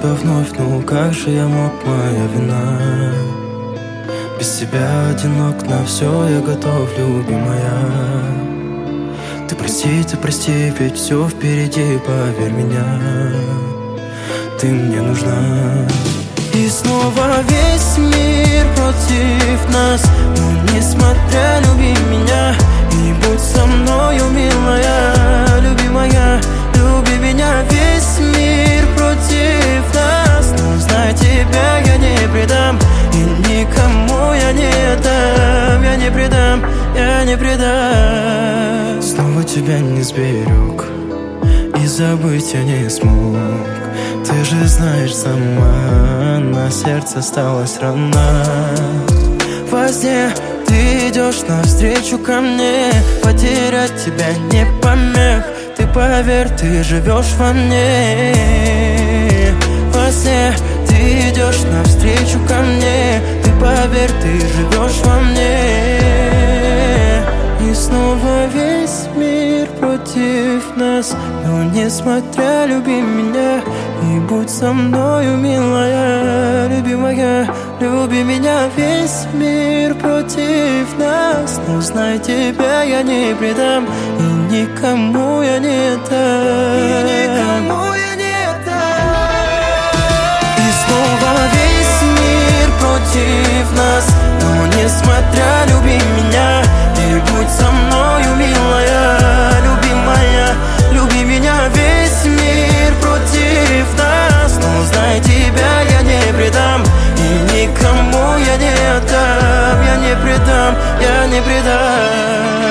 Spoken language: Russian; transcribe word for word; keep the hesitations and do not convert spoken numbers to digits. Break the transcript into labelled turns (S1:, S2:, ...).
S1: тебя вновь, ну как же я мог, моя вина. Без тебя одинок, на все я готов, любимая. Ты прости, ты прости, ведь все впереди, поверь меня. Ты мне нужна. И снова весь мир против нас, но несмотря, люби меня и будь со мною, милая, любимая. Люби меня, весь мир против нас, но знай, тебя я не предам, и никому я не отдам. Я не предам, я не предам. Снова тебя не сберег, и забыть я не смог. Ты же знаешь сама, на сердце осталась рана. Во сне ты идешь навстречу ко мне, потерять тебя не помех. Ты поверь, ты живешь во мне. Во сне ты идешь навстречу ко мне, ты поверь, ты живешь во мне. И снова весь мир против нас, но несмотря, люби меня и будь со мною, милая, любимая. Люби меня, весь мир против нас, но знай, тебя я не предам, и никому я не отдам. И никому я не отдам. И снова весь мир против нас, но несмотря, люби меня и будь со мною, милая, любимая. Люби меня, весь мир против нас, но знай, тебя я не предам, и никому я не отдам. Я не предам, я не предам.